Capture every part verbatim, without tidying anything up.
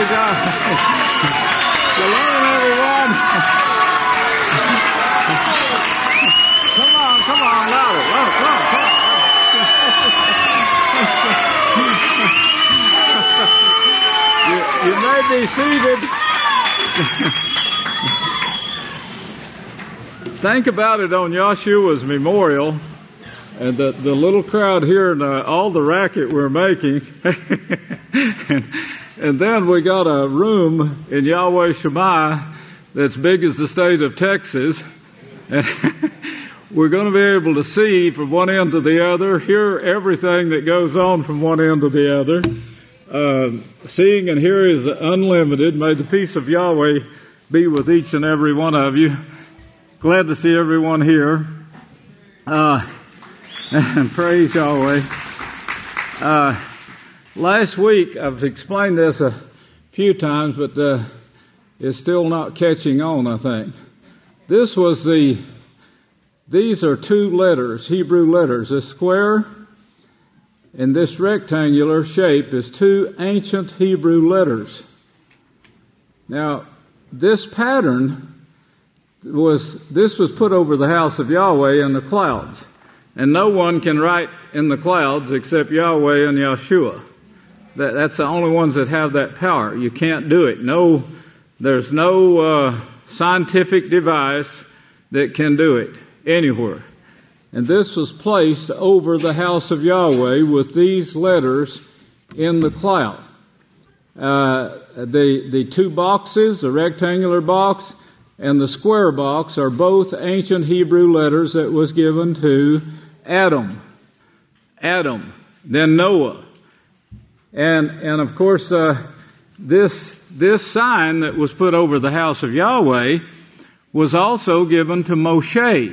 Praise God. Shalom, everyone. Come on, come on, louder. Come on, come on. you, you may be seated. Think about it on Yeshua's memorial, and the, the little crowd here and uh, all the racket we're making. and, and then we got a room in Yahweh Shammai that's big as the state of Texas. And we're going to be able to see from one end to the other, hear everything that goes on from one end to the other. Uh, seeing and hearing is unlimited. May the peace of Yahweh be with each and every one of you. Glad to see everyone here. Uh, and praise Yahweh. Uh, last week, I've explained this a few times, but uh, it's still not catching on, I think. This was the, these are two letters, Hebrew letters. This square and this rectangular shape is two ancient Hebrew letters. Now, this pattern was, this was put over the house of Yahweh in the clouds. And no one can write in the clouds except Yahweh and Yeshua. That, that's the only ones that have that power. You can't do it. No, there's no uh, scientific device that can do it anywhere. And this was placed over the house of Yahweh with these letters in the cloud. Uh, the, the two boxes, the rectangular box and the square box, are both ancient Hebrew letters that was given to Adam. Adam, then Noah. And, and of course, uh, this, this sign that was put over the house of Yahweh was also given to Moshe.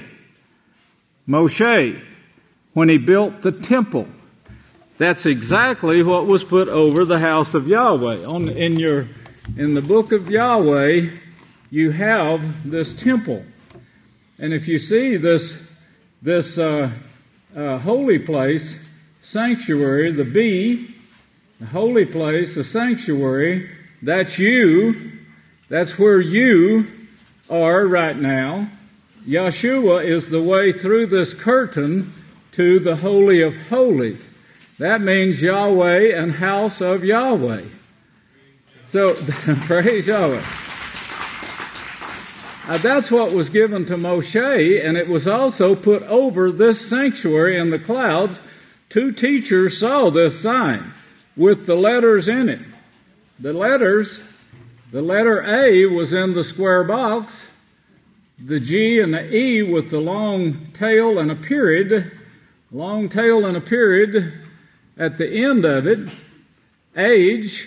Moshe, when he built the temple. That's exactly what was put over the house of Yahweh. On, in your, in the book of Yahweh, you have this temple. And if you see this, this, uh, uh, holy place, sanctuary, the B, the holy place, the sanctuary, that's you. That's where you are right now. Yeshua is the way through this curtain to the Holy of Holies. That means Yahweh and house of Yahweh. So, praise Yahweh. Uh, that's what was given to Moshe, and it was also put over this sanctuary in the clouds. Two teachers saw this sign with the letters in it. The letters, the letter A was in the square box, the G and the E with the long tail and a period, long tail and a period at the end of it, age.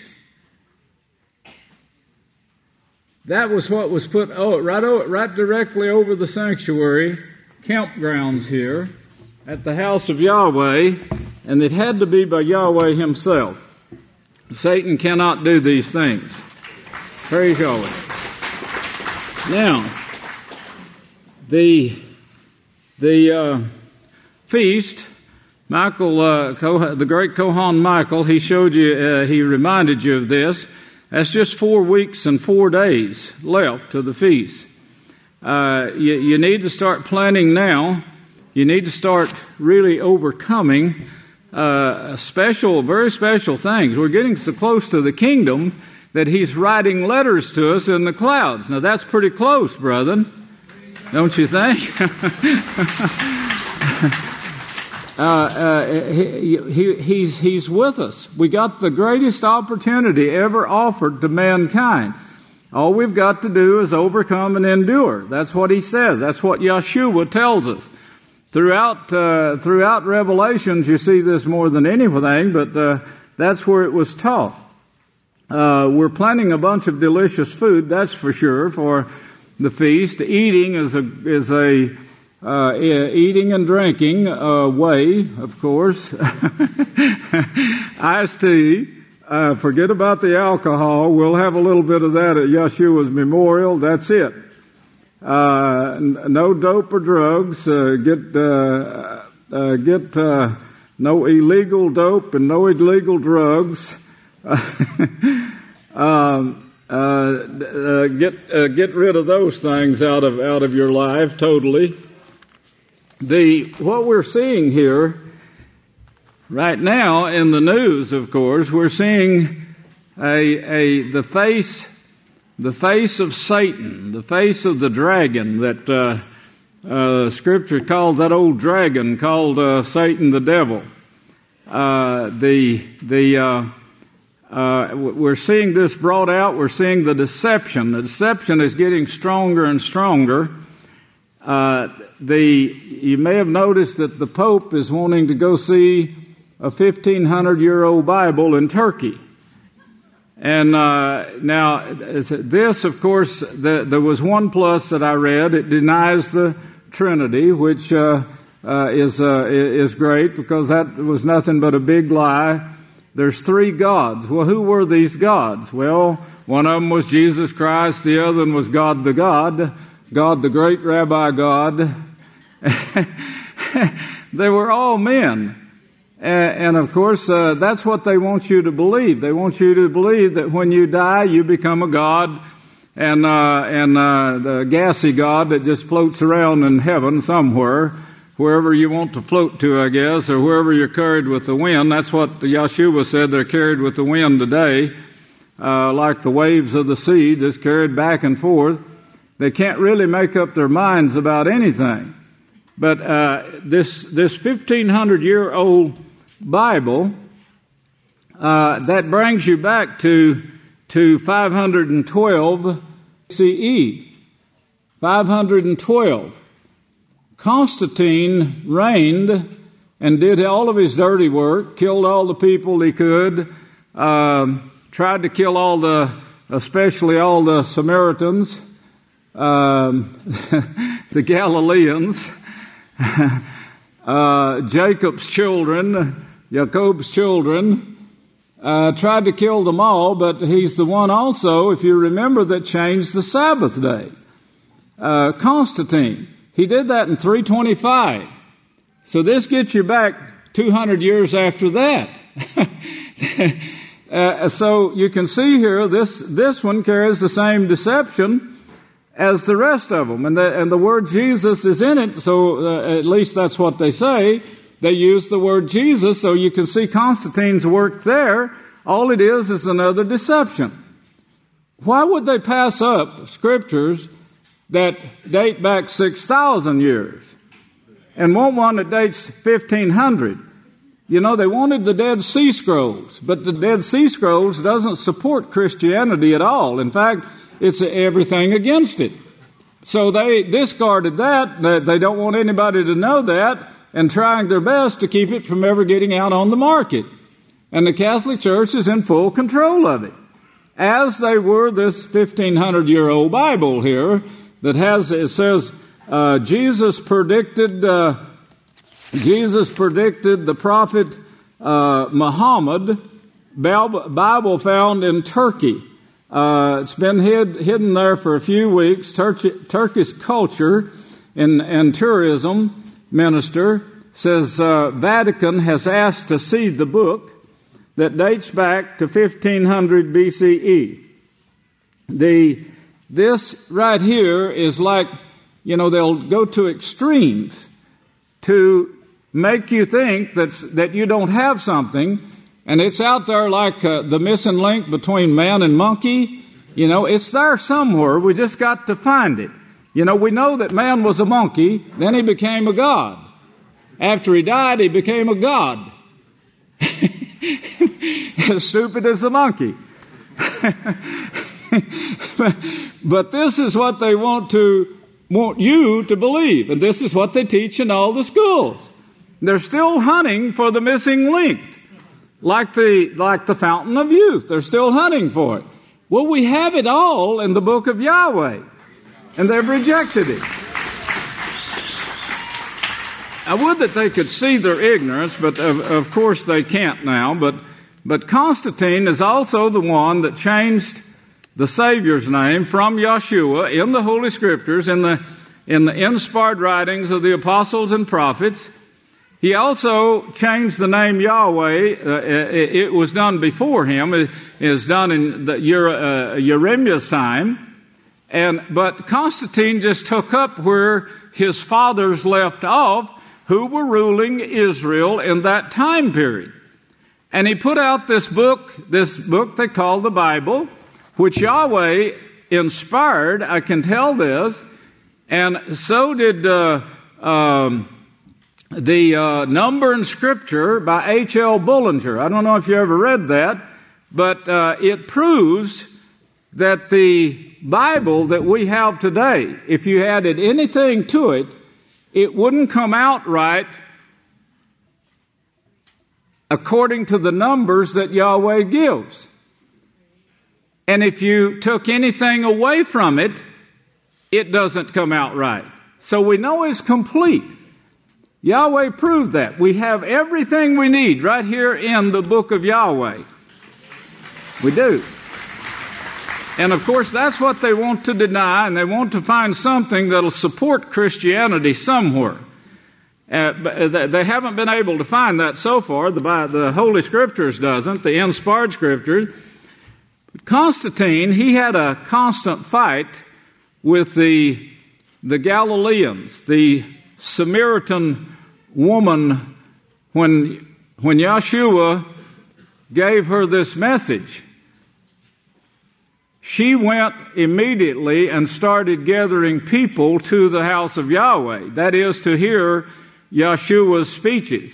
That was what was put oh, right, right directly over the sanctuary campgrounds here at the house of Yahweh, and it had to be by Yahweh himself. Satan cannot do these things. Praise Yahweh. Now, the the uh, feast, Michael, uh, Koh, the great Kohan Michael, he showed you, uh, he reminded you of this. That's just four weeks and four days left to the feast. Uh, you, you need to start planning now. You need to start really overcoming uh, special, very special things. We're getting so close to the kingdom that he's writing letters to us in the clouds. Now that's pretty close, brethren. Don't you think? uh, uh, he, he, he's, he's with us. We got the greatest opportunity ever offered to mankind. All we've got to do is overcome and endure. That's what he says. That's what Yeshua tells us. Throughout, uh, throughout Revelations, you see this more than anything, but uh, that's where it was taught. Uh, we're planning a bunch of delicious food, that's for sure, for the feast. Eating is a is a uh, eating and drinking uh, way, of course. Iced tea. Uh, forget about the alcohol. We'll have a little bit of that at Yeshua's memorial. That's it. Uh, no dope or drugs. Uh, get uh, uh, get uh, no illegal dope and no illegal drugs. Um, uh, uh, get uh, get rid of those things out of out of your life totally. The what we're seeing here right now in the news, of course, we're seeing a a the face the face of Satan, the face of the dragon that uh, uh, Scripture calls that old dragon called uh, Satan, the devil. Uh, the the uh, uh, we're seeing this brought out. We're seeing the deception. The deception is getting stronger and stronger. Uh, the you may have noticed that the Pope is wanting to go see a fifteen hundred year old Bible in Turkey. And uh, now this, of course, the, there was one plus that I read. It denies the Trinity, which uh, uh, is uh, is great because that was nothing but a big lie. There's three gods. Well, who were these gods? Well, one of them was Jesus Christ. The other one was God the God, God the great Rabbi God. They were all men. And, and of course, uh, that's what they want you to believe. They want you to believe that when you die, you become a god, and uh, and uh, the gassy god that just floats around in heaven somewhere, wherever you want to float to, I guess, or wherever you're carried with the wind. That's what Yeshua said. They're carried with the wind today, uh, like the waves of the sea, just carried back and forth. They can't really make up their minds about anything. But uh, this this fifteen hundred year old Bible, uh, that brings you back to to five hundred twelve C E. five hundred twelve. Constantine reigned and did all of his dirty work, killed all the people he could, uh, tried to kill all the, especially all the Samaritans, um, the Galileans, uh, Jacob's children, Jacob's children, uh, tried to kill them all, but he's the one also, if you remember, that changed the Sabbath day. Uh, Constantine. He did that in three twenty-five. So this gets you back two hundred years after that. uh, so you can see here, this, this one carries the same deception as the rest of them. And the, and the word Jesus is in it, so uh, at least that's what they say. They use the word Jesus, so you can see Constantine's work there. All it is is another deception. Why would they pass up scriptures that date back six thousand years and want one that dates fifteen hundred? You know, they wanted the Dead Sea Scrolls, but the Dead Sea Scrolls doesn't support Christianity at all. In fact, it's everything against it. So they discarded that. They don't want anybody to know that, and trying their best to keep it from ever getting out on the market. And the Catholic Church is in full control of it, as they were this fifteen hundred year old Bible here that has, it says, uh, Jesus predicted, uh, Jesus predicted the prophet uh, Muhammad, Bible found in Turkey. Uh, it's been hid, hidden there for a few weeks. Tur- Turkish culture and, and tourism minister says uh, Vatican has asked to see the book that dates back to fifteen hundred B C E. The this right here is like, you know, they'll go to extremes to make you think that's, that you don't have something. And it's out there like uh, the missing link between man and monkey. You know, it's there somewhere. We just got to find it. You know, we know that man was a monkey, then he became a god. After he died, he became a god. As stupid as a monkey. but, but this is what they want to want you to believe. And this is what they teach in all the schools. They're still hunting for the missing link. Like the, like the fountain of youth. They're still hunting for it. Well, we have it all in the book of Yahweh. And they've rejected it. I would that they could see their ignorance, but of, of course they can't now. But, but Constantine is also the one that changed the Savior's name from Yeshua in the Holy Scriptures, in the, in the inspired writings of the apostles and prophets. He also changed the name Yahweh. Uh, it, it was done before him. It is done in the uh, Jeremiah's time. And, but Constantine just took up where his fathers left off, who were ruling Israel in that time period. And he put out this book, this book they call the Bible, which Yahweh inspired, I can tell this, and so did uh, um, the uh, Number in Scripture by H L Bullinger. I don't know if you ever read that, but uh, it proves that the Bible that we have today, if you added anything to it, it wouldn't come out right according to the numbers that Yahweh gives. And if you took anything away from it, it doesn't come out right. So we know it's complete. Yahweh proved that. We have everything we need right here in the book of Yahweh. We do. And of course, that's what they want to deny, and they want to find something that'll support Christianity somewhere. Uh, but they haven't been able to find that so far. The, the Holy Scriptures doesn't, the inspired Scriptures. But Constantine, he had a constant fight with the, the Galileans, the Samaritan woman, when, when Yeshua gave her this message. She went immediately and started gathering people to the house of Yahweh. That is, to hear Yeshua's speeches.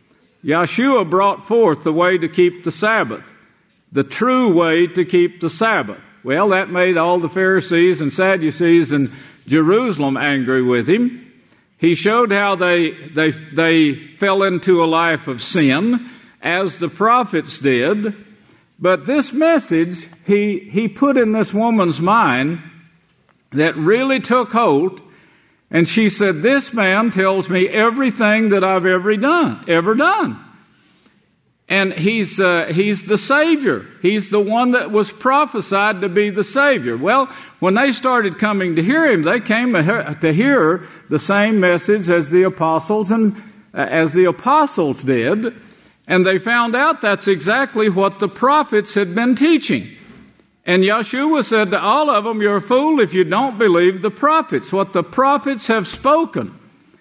Yeshua brought forth the way to keep the Sabbath, the true way to keep the Sabbath. Well, that made all the Pharisees and Sadducees in Jerusalem angry with him. He showed how they, they, they fell into a life of sin, as the prophets did. But this message he, he put in this woman's mind that really took hold. And she said, this man tells me everything that I've ever done, ever done. And he's, uh, he's the Savior. He's the one that was prophesied to be the Savior. Well, when they started coming to hear him, they came to hear the same message as the apostles and uh, as the apostles did. And they found out that's exactly what the prophets had been teaching. And Yeshua said to all of them, you're a fool if you don't believe the prophets, what the prophets have spoken.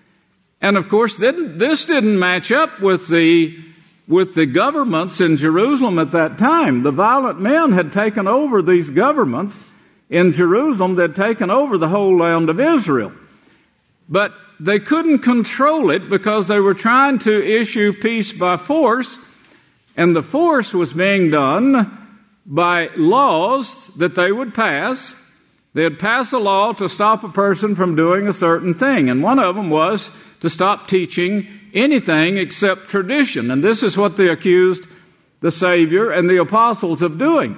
And of course, this didn't match up with the, with the governments in Jerusalem at that time. The violent men had taken over these governments in Jerusalem. They'd taken over the whole land of Israel. But they couldn't control it because they were trying to issue peace by force, and the force was being done by laws that they would pass. They'd pass a law to stop a person from doing a certain thing, and one of them was to stop teaching anything except tradition, and this is what they accused the Savior and the apostles of doing.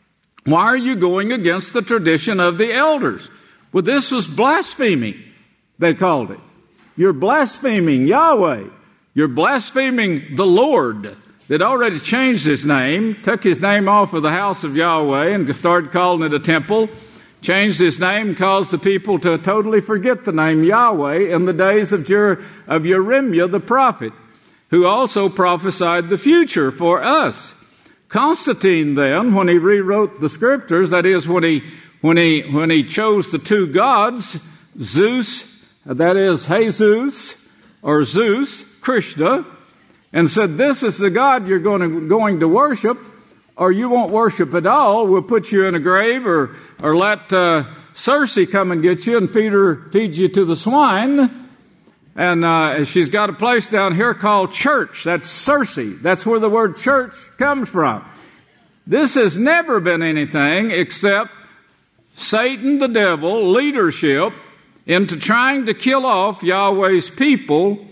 Why are you going against the tradition of the elders? Well, this was blaspheming, they called it. You're blaspheming Yahweh. You're blaspheming the Lord. They'd already changed his name, took his name off of the house of Yahweh and started calling it a temple, changed his name, caused the people to totally forget the name Yahweh in the days of, Jer- of Jeremiah the prophet, who also prophesied the future for us. Constantine then, when he rewrote the Scriptures, that is, when he, when he, when he chose the two gods, Zeus, that is Jesus, or Zeus, Krishna, and said, this is the God you're going to, going to worship, or you won't worship at all. We'll put you in a grave, or, or let uh, Circe come and get you and feed her, feed you to the swine. And uh, she's got a place down here called church. That's Circe. That's where the word church comes from. This has never been anything except Satan, the devil, leadership, into trying to kill off Yahweh's people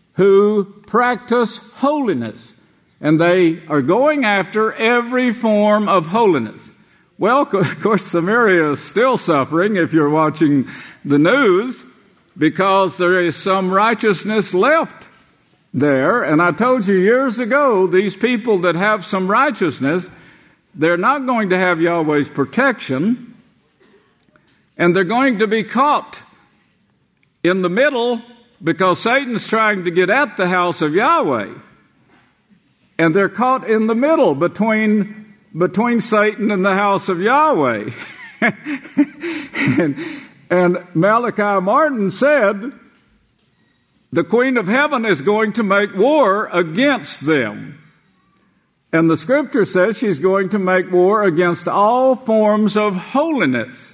who practice holiness. And they are going after every form of holiness. Well, of course, Samaria is still suffering if you're watching the news, because there is some righteousness left there. And I told you years ago, these people that have some righteousness, they're not going to have Yahweh's protection, and they're going to be caught in the middle because Satan's trying to get at the house of Yahweh. And they're caught in the middle between, between Satan and the house of Yahweh. and, and Malachi Martin said, the Queen of Heaven is going to make war against them. And the Scripture says she's going to make war against all forms of holiness.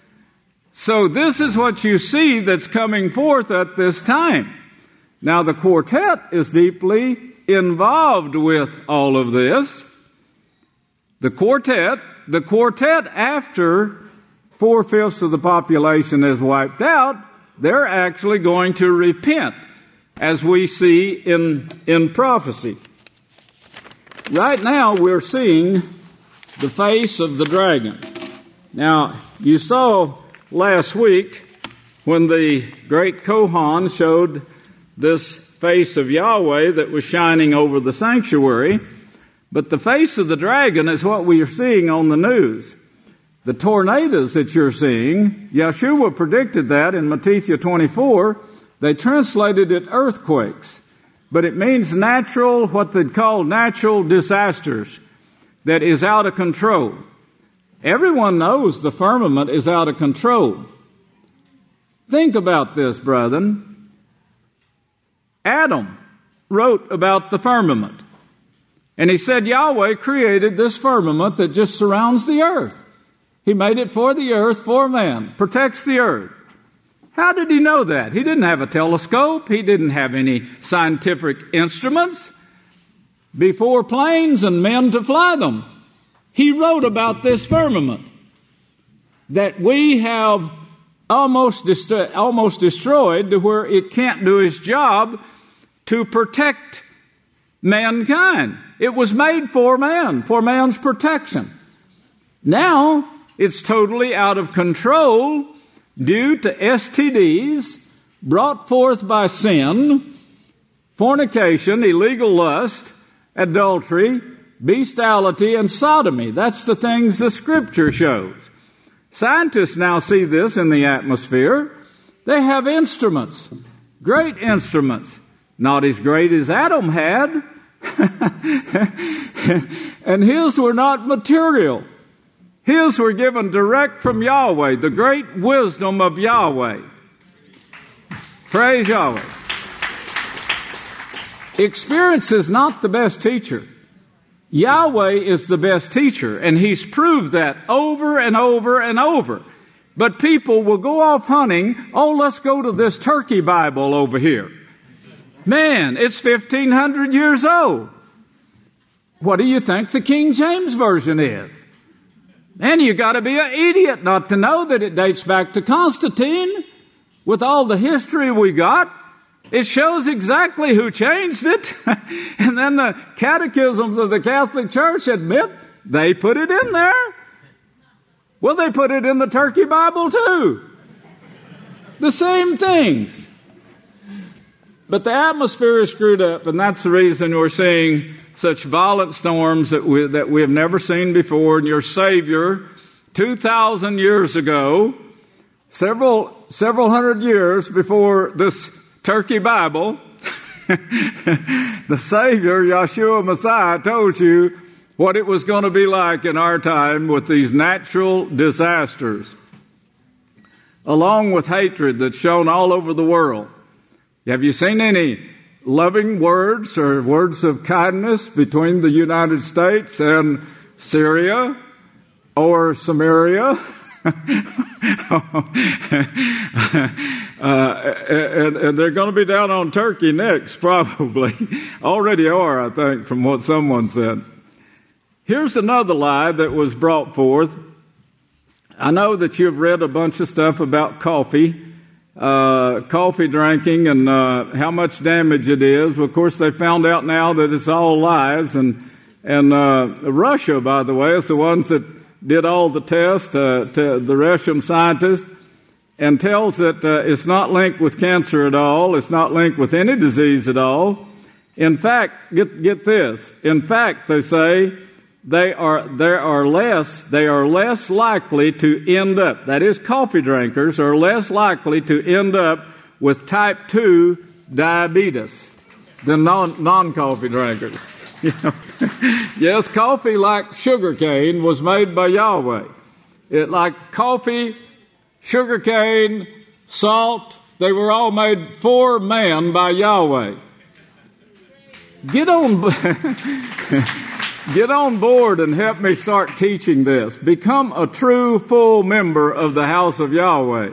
So this is what you see that's coming forth at this time. Now the quartet is deeply involved with all of this. The quartet, the quartet after four-fifths of the population is wiped out, they're actually going to repent, as we see in, in prophecy. Right now, we're seeing the face of the dragon. Now, you saw last week when the great Kohan showed this face of Yahweh that was shining over the sanctuary, but the face of the dragon is what we are seeing on the news. The tornadoes that you're seeing, Yeshua predicted that in Matthew twenty-four. They translated it earthquakes, but it means natural, what they'd call natural disasters, that is out of control. Everyone knows the firmament is out of control. Think about this, brethren. Adam wrote about the firmament, and he said Yahweh created this firmament that just surrounds the earth. He made it for the earth, for man, protects the earth. How did he know that? He didn't have a telescope. He didn't have any scientific instruments before planes and men to fly them. He wrote about this firmament that we have almost, dest- almost destroyed to where it can't do its job to protect mankind. It was made for man, for man's protection. Now it's totally out of control due to S T Ds brought forth by sin, fornication, illegal lust, adultery, bestiality, and sodomy. That's the things the Scripture shows. Scientists now see this in the atmosphere. They have instruments, great instruments, not as great as Adam had, and his were not material. His were given direct from Yahweh, the great wisdom of Yahweh. Praise Yahweh. Experience is not the best teacher. Yahweh is the best teacher, and He's proved that over and over and over. But people will go off hunting, oh, let's go to this Turkey Bible over here. Man, it's fifteen hundred years old. What do you think the King James Version is? And you got to be an idiot not to know that it dates back to Constantine. With all the history we got, it shows exactly who changed it. And then the catechisms of the Catholic Church admit they put it in there. Well, they put it in the Turkey Bible too. The same things. But the atmosphere is screwed up, and that's the reason we're seeing such violent storms that we, that we have never seen before. And your Savior, two thousand years ago, several, several hundred years before this Turkey Bible, the Savior, Yeshua Messiah, told you what it was going to be like in our time with these natural disasters, along with hatred that's shown all over the world. Have you seen any loving words or words of kindness between the United States and Syria or Samaria? uh, and, and they're going to be down on Turkey next, probably. Already are, I think, from what someone said. Here's another lie that was brought forth. I know that you've read a bunch of stuff about coffee. Uh, coffee drinking and uh, how much damage it is. Well, of course, they found out now that it's all lies. And and uh, Russia, by the way, is the ones that did all the tests, uh, to the Russian scientist, and tells that uh, it's not linked with cancer at all. It's not linked with any disease at all. In fact, get get this. In fact, they say they are there are less they are less likely to end up. That is, coffee drinkers are less likely to end up with type two diabetes than non, non-coffee drinkers. You know? Yes, coffee, like sugar cane, was made by Yahweh. It like coffee, sugar cane, salt, they were all made for man by Yahweh. Get on, get on board and help me start teaching this. Become a true, full member of the house of Yahweh.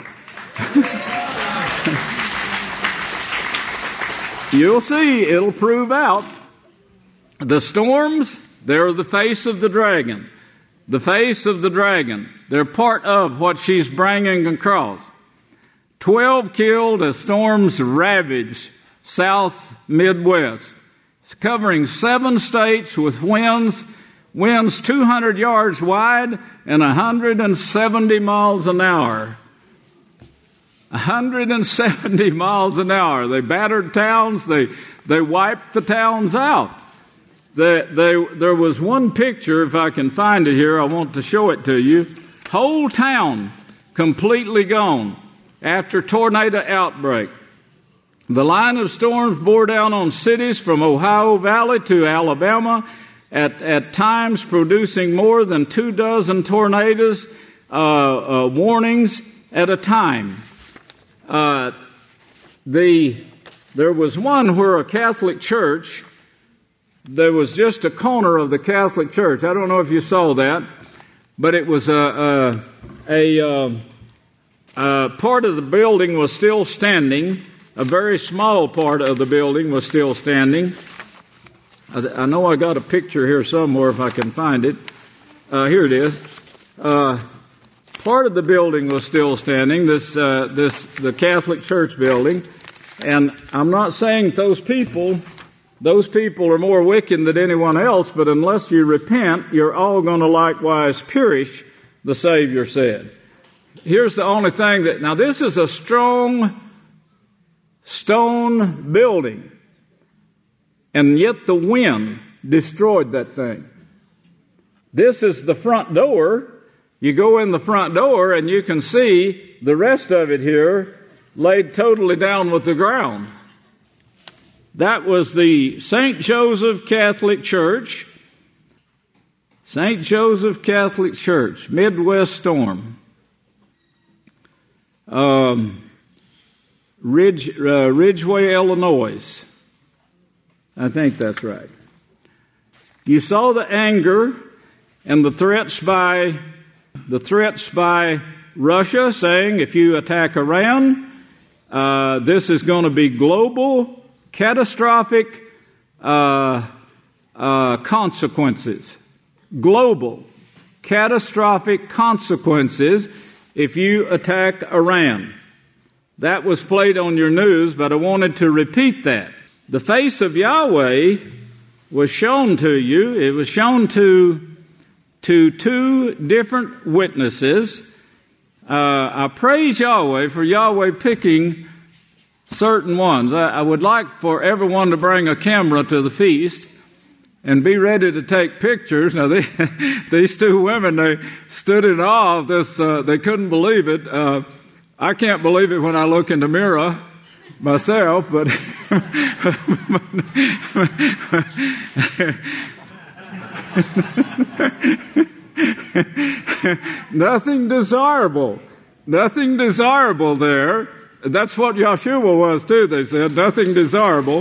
You'll see, it'll prove out. The storms, they're the face of the dragon. The face of the dragon. They're part of what she's bringing across. Twelve killed as storms ravage South Midwest. It's covering seven states with winds, winds two hundred yards wide and one hundred seventy miles an hour. one hundred seventy miles an hour. They battered towns. They, they wiped the towns out. They, they, there was one picture, if I can find it here, I want to show it to you. Whole town completely gone after tornado outbreak. The line of storms bore down on cities from Ohio Valley to Alabama, at, at times producing more than two dozen tornadoes, uh, uh, warnings at a time. Uh, the, there was one where a Catholic church, there was just a corner of the Catholic church. I don't know if you saw that, but it was a, a, a, a, a part of the building was still standing. A very small part of the building was still standing. I, I know I got a picture here somewhere if I can find it. Uh, here it is. Uh, part of the building was still standing. This, uh, this, the Catholic church building, and I'm not saying those people. Those people are more wicked than anyone else, but unless you repent, you're all going to likewise perish, the Savior said. Here's the only thing that, now this is a strong stone building, and yet the wind destroyed that thing. This is the front door. You go in the front door and you can see the rest of it here laid totally down with the ground. That was the Saint Joseph Catholic Church. Saint Joseph Catholic Church, Midwest storm. Um, Ridge, uh, Ridgeway, Illinois. I think that's right. You saw the anger and the threats by the threats by Russia, saying if you attack Iran, uh, this is going to be global, catastrophic uh, uh, consequences. Global, catastrophic consequences if you attack Iran. That was played on your news, but I wanted to repeat that. The face of Yahweh was shown to you. It was shown to, to two different witnesses. Uh, I praise Yahweh for Yahweh picking certain ones. I, I would like for everyone to bring a camera to the feast and be ready to take pictures. Now, they, these two women, they stood in awe of this. Uh, they couldn't believe it. Uh, I can't believe it when I look in the mirror myself, but nothing desirable. Nothing desirable there. That's what Yeshua was too, they said. Nothing desirable.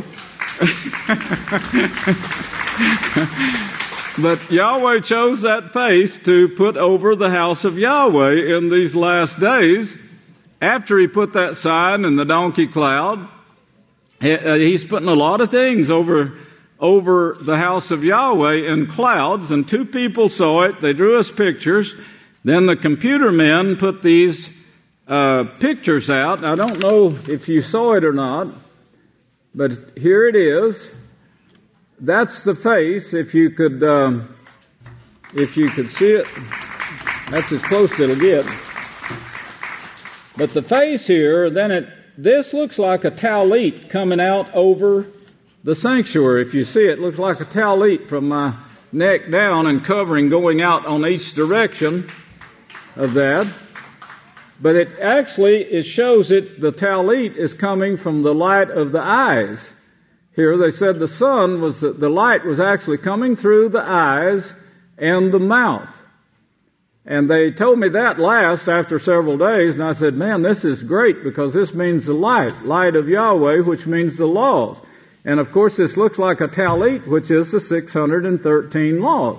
But Yahweh chose that face to put over the house of Yahweh in these last days. After he put that sign in the donkey cloud, he's putting a lot of things over, over the house of Yahweh in clouds, and two people saw it. They drew us pictures. Then the computer men put these uh, pictures out. I don't know if you saw it or not, but here it is. That's the face. If you could, um, if you could see it, that's as close as it'll get. But the face here, then it, this looks like a talit coming out over the sanctuary. If you see it, it looks like a talit from my neck down and covering going out on each direction of that. But it actually, it shows it, the talit is coming from the light of the eyes. Here they said the sun was, the, the light was actually coming through the eyes and the mouth. And they told me that last after several days, and I said, man, this is great because this means the light, light of Yahweh, which means the laws. And of course this looks like a talit, which is the six hundred thirteen laws.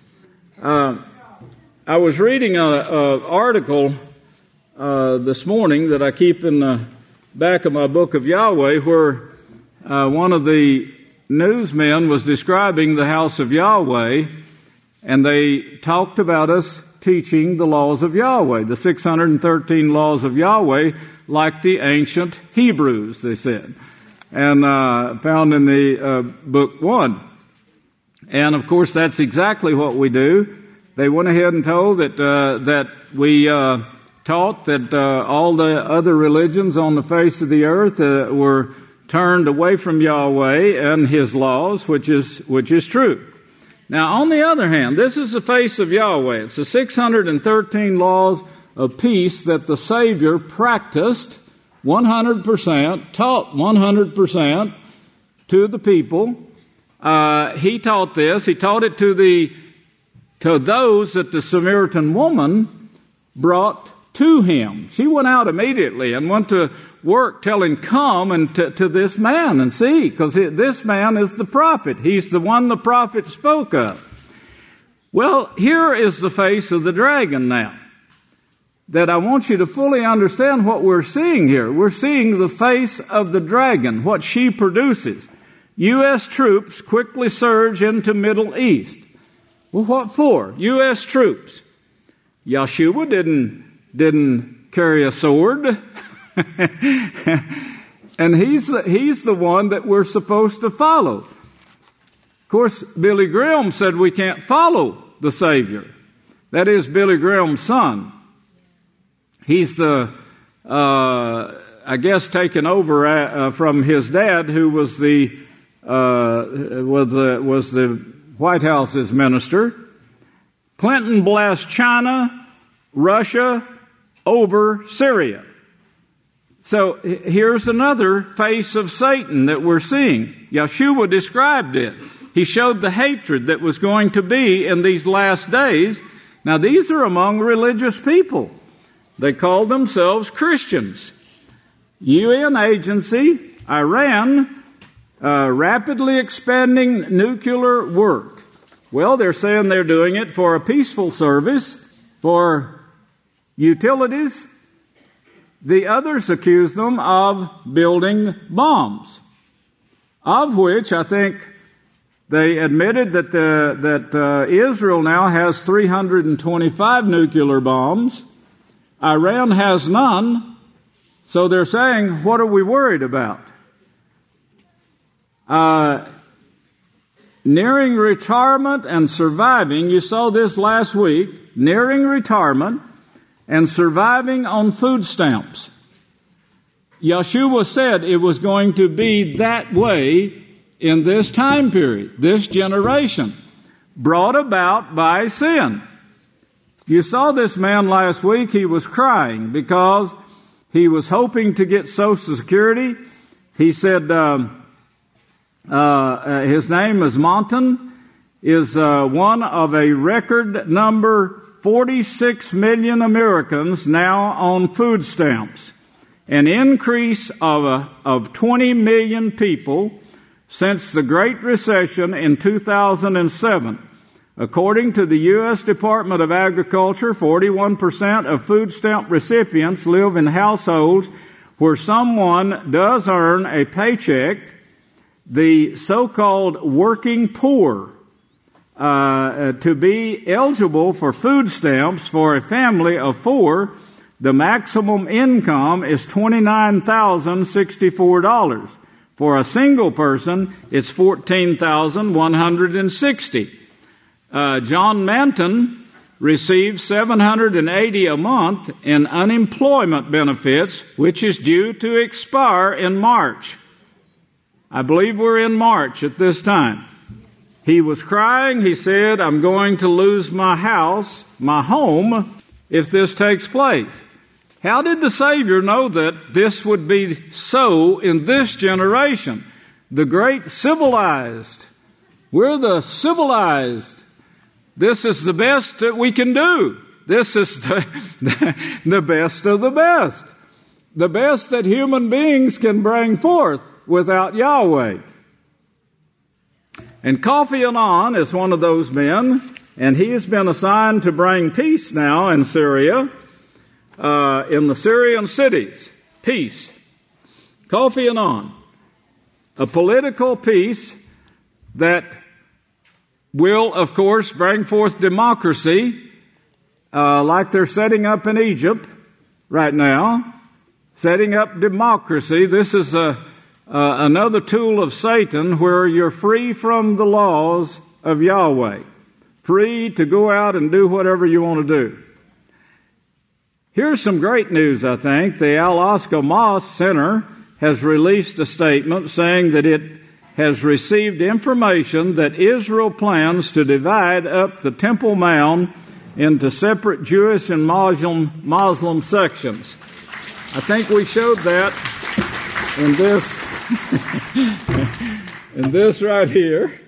Uh, I was reading an article uh, this morning that I keep in the back of my book of Yahweh, where uh, one of the newsmen was describing the house of Yahweh, and they talked about us teaching the laws of Yahweh, the six hundred thirteen laws of Yahweh, like the ancient Hebrews, they said, and uh, found in the uh, book one. And of course, that's exactly what we do. They went ahead and told that uh, that we uh, taught that uh, all the other religions on the face of the earth uh, were turned away from Yahweh and His laws, which is which is true. Now, on the other hand, this is the face of Yahweh. It's the six hundred thirteen laws of peace that the Savior practiced one hundred percent, taught one hundred percent to the people. Uh, he taught this. He taught it to the to those that the Samaritan woman brought to him. She went out immediately and went to work telling, come and to, to this man and see, because this man is the prophet. He's the one the prophet spoke of. Well, here is the face of the dragon now, that I want you to fully understand what we're seeing here. We're seeing the face of the dragon, what she produces. U S troops quickly surge into Middle East. Well, what for? U S troops. Yeshua didn't, didn't carry a sword. And he's the, he's the one that we're supposed to follow. Of course, Billy Graham said we can't follow the Savior. That is Billy Graham's son. He's the, uh, I guess, taken over uh, from his dad, who was the uh, was the was the White House's minister. Clinton blasts China, Russia over Syria. So here's another face of Satan that we're seeing. Yeshua described it. He showed the hatred that was going to be in these last days. Now, these are among religious people. They call themselves Christians. U N agency, Iran, uh, rapidly expanding nuclear work. Well, they're saying they're doing it for a peaceful service, for utilities. The others accuse them of building bombs, of which I think they admitted that the, that uh, Israel now has three hundred twenty-five nuclear bombs. Iran has none. So they're saying, what are we worried about? Uh, nearing retirement and surviving, you saw this last week, nearing retirement and surviving on food stamps. Yeshua said it was going to be that way in this time period, this generation, brought about by sin. You saw this man last week. He was crying because he was hoping to get Social Security. He said um, uh, his name is Monton, is uh, one of a record number forty-six million Americans now on food stamps, an increase of, a, of twenty million people since the Great Recession in two thousand seven. According to the U S Department of Agriculture, forty-one percent of food stamp recipients live in households where someone does earn a paycheck. The so-called working poor, Uh, to be eligible for food stamps for a family of four, the maximum income is twenty-nine thousand sixty-four dollars. For a single person, it's fourteen thousand one hundred sixty dollars. Uh, John Manton receives seven hundred eighty dollars a month in unemployment benefits, which is due to expire in March. I believe we're in March at this time. He was crying. He said, I'm going to lose my house, my home, if this takes place. How did the Savior know that this would be so in this generation? The great civilized. We're the civilized. This is the best that we can do. This is the, the, the best of the best. The best that human beings can bring forth without Yahweh. And Kofi Annan is one of those men, and he has been assigned to bring peace now in Syria, uh, in the Syrian cities. Peace. Kofi Annan. A political peace that will, of course, bring forth democracy, uh, like they're setting up in Egypt right now. Setting up democracy. This is a, uh, another tool of Satan where you're free from the laws of Yahweh. Free to go out and do whatever you want to do. Here's some great news, I think. The Al-Aqsa Mosque Center has released a statement saying that it has received information that Israel plans to divide up the Temple Mount into separate Jewish and Muslim, Muslim sections. I think we showed that in this, in this right here.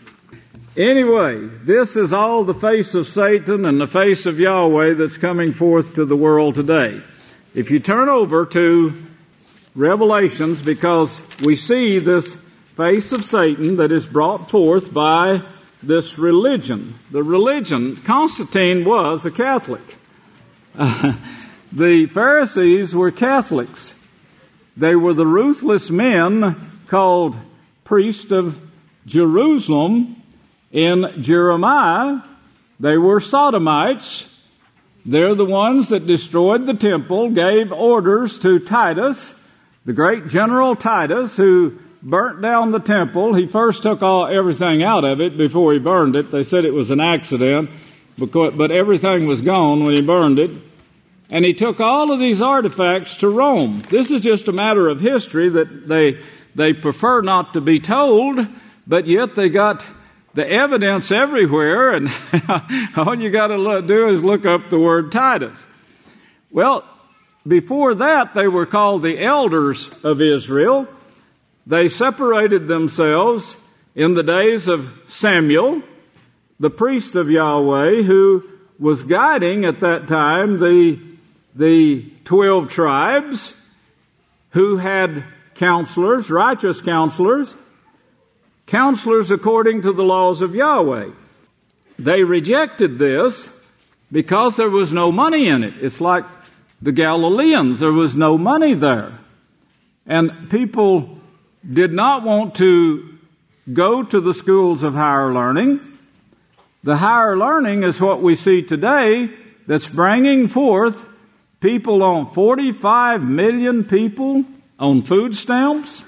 Anyway, this is all the face of Satan and the face of Yahweh that's coming forth to the world today. If you turn over to Revelations, because we see this face of Satan that is brought forth by this religion. The religion, Constantine was a Catholic. Uh, The Pharisees were Catholics. They were the ruthless men called priests of Jerusalem. In Jeremiah, they were sodomites. They're the ones that destroyed the temple, gave orders to Titus, the great general Titus, who burnt down the temple. He first took all everything out of it before he burned it. They said it was an accident, because, but everything was gone when he burned it. And he took all of these artifacts to Rome. This is just a matter of history that they they prefer not to be told, but yet they got the evidence everywhere, and all you got to do is look up the word Titus. Well, before that, they were called the elders of Israel. They separated themselves in the days of Samuel, the priest of Yahweh, who was guiding at that time the the twelve tribes, who had counselors, righteous counselors, counselors according to the laws of Yahweh. They rejected this because there was no money in it. It's like the Galileans. There was no money there. And people did not want to go to the schools of higher learning. The higher learning is what we see today that's bringing forth people on forty-five million people on food stamps.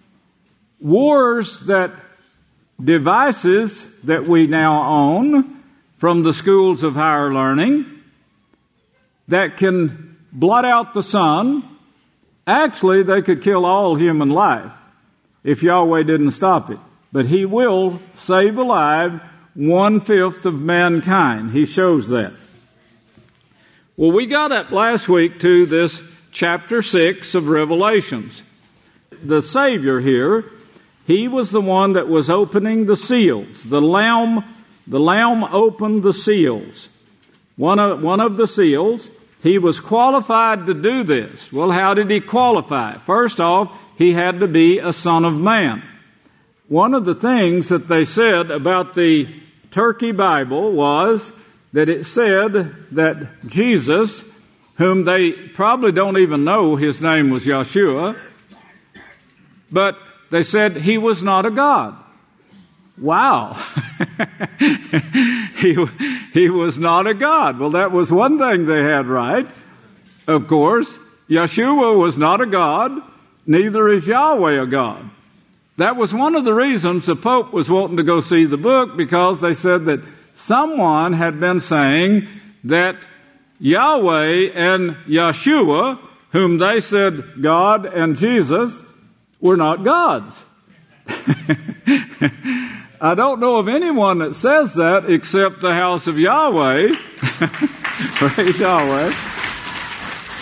Wars that devices that we now own from the schools of higher learning that can blot out the sun. Actually, they could kill all human life if Yahweh didn't stop it. But He will save alive one-fifth of mankind. He shows that. Well, we got up last week to this chapter six of Revelations. The Savior here, He was the one that was opening the seals. The Lamb, the Lamb opened the seals. One of, one of the seals, He was qualified to do this. Well, how did He qualify? First off, He had to be a Son of Man. One of the things that they said about the Turkey Bible was that it said that Jesus, whom they probably don't even know his name was Yeshua, but they said He was not a God. Wow. he, he was not a God. Well, that was one thing they had right. Of course, Yeshua was not a God, neither is Yahweh a God. That was one of the reasons the Pope was wanting to go see the book, because they said that someone had been saying that Yahweh and Yeshua, whom they said God and Jesus, were not gods. I don't know of anyone that says that except the house of Yahweh. Praise Yahweh.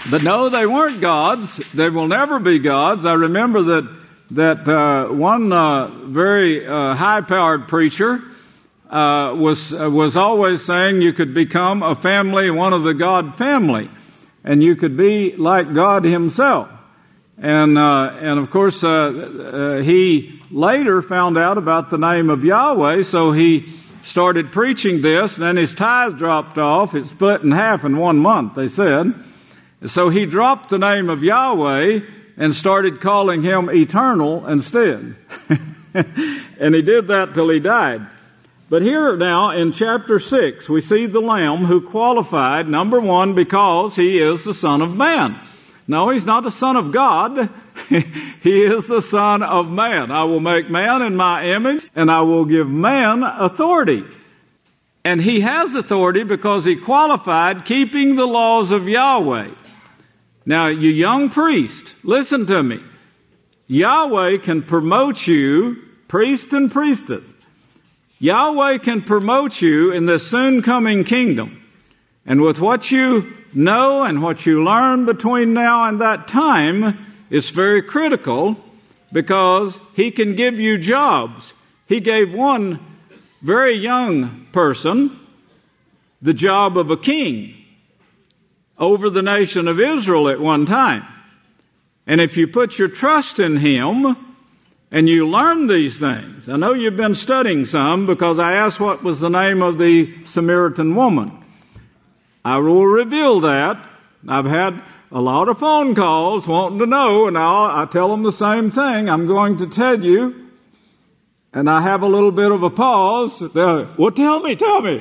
But no, they weren't gods. They will never be gods. I remember that that uh, one uh, very uh, high-powered preacher uh, was uh, was always saying you could become a family, one of the God family, and you could be like God Himself. And uh, and of course, uh, uh, he later found out about the name of Yahweh, so he started preaching this, and then his tithes dropped off. It split in half in one month, they said. So he dropped the name of Yahweh and started calling Him Eternal instead. And he did that till he died. But here now in chapter six, we see the Lamb who qualified, number one, because He is the Son of Man. No, He's not the Son of God. He is the Son of Man. I will make man in my image, and I will give man authority. And He has authority because He qualified keeping the laws of Yahweh. Now, you young priest, listen to me. Yahweh can promote you, priest and priestess. Yahweh can promote you in the soon coming kingdom. And with what you know and what you learn between now and that time, it's very critical because He can give you jobs. He gave one very young person the job of a king over the nation of Israel at one time. And if you put your trust in Him and you learn these things, I know you've been studying some because I asked what was the name of the Samaritan woman. I will reveal that. I've had a lot of phone calls wanting to know, and I'll, I tell them the same thing. I'm going to tell you. And I have a little bit of a pause. They're, well, tell me, tell me.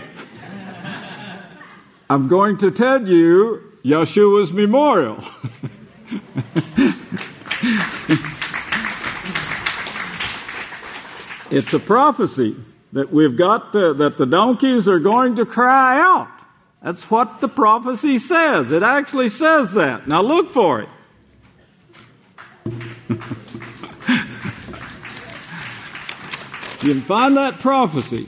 I'm going to tell you Yeshua's memorial. It's a prophecy that we've got to, that the donkeys are going to cry out. That's what the prophecy says. It actually says that. Now look for it. You can find that prophecy.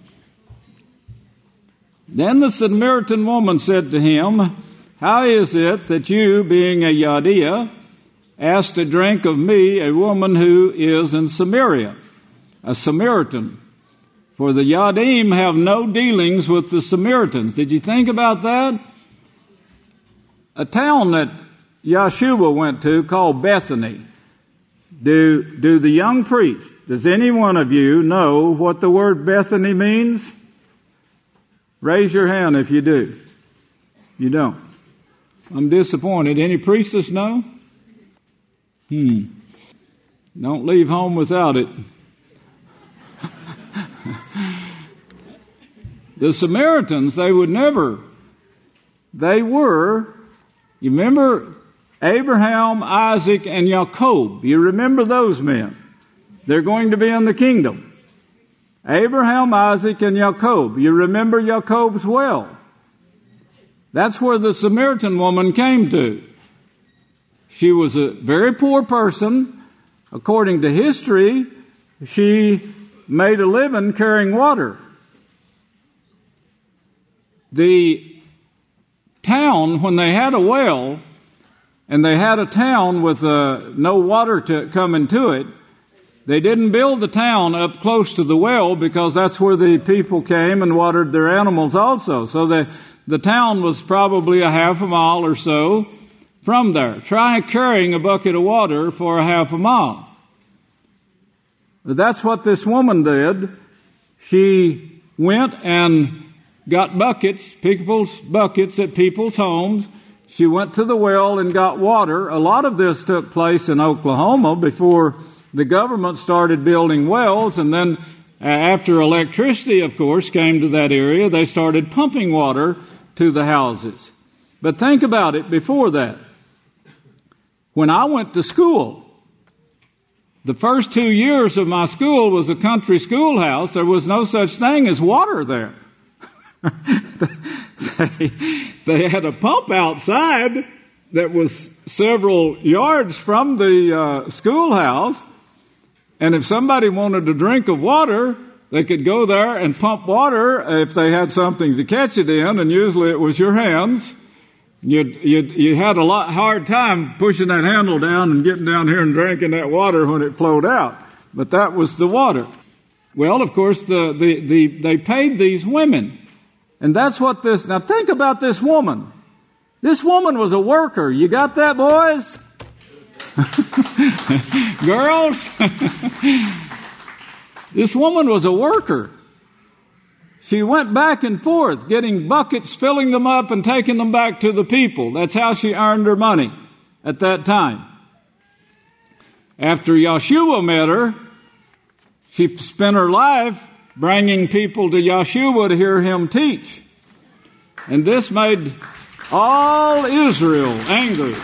Then the Samaritan woman said to him, how is it that you, being a Yahdiah, ask to drink of me, a woman who is in Samaria, a Samaritan? For the Yadim have no dealings with the Samaritans. Did you think about that? A town that Yeshua went to called Bethany. Do, do the young priests, does any one of you know what the word Bethany means? Raise your hand if you do. You don't. I'm disappointed. Any priestess know? Hmm. Don't leave home without it. The Samaritans, they would never, they were, you remember Abraham, Isaac, and Jacob. You remember those men. They're going to be in the kingdom. Abraham, Isaac, and Jacob. You remember Jacob's well. That's where the Samaritan woman came to. She was a very poor person. According to history, she made a living carrying water. The town, when they had a well, and they had a town with uh, no water to come into it, they didn't build the town up close to the well because that's where the people came and watered their animals also. So the, the town was probably a half a mile or so from there. Try carrying a bucket of water for a half a mile. But that's what this woman did. She went and got buckets, people's buckets at people's homes. She went to the well and got water. A lot of this took place in Oklahoma before the government started building wells, and then after electricity, of course, came to that area, they started pumping water to the houses. But think about it before that. When I went to school, the first two years of my school was a country schoolhouse. There was no such thing as water there. they, they had a pump outside that was several yards from the uh, schoolhouse. And if somebody wanted a drink of water, they could go there and pump water if they had something to catch it in, and usually it was your hands. You you you had a lot hard time pushing that handle down and getting down here and drinking that water when it flowed out. But that was the water. Well, of course, the, the, the they paid these women. And that's what this, now think about this woman. This woman was a worker. You got that, boys? Girls? This woman was a worker. She went back and forth, getting buckets, filling them up, and taking them back to the people. That's how she earned her money at that time. After Yeshua met her, she spent her life bringing people to Yeshua to hear him teach. And this made all Israel angry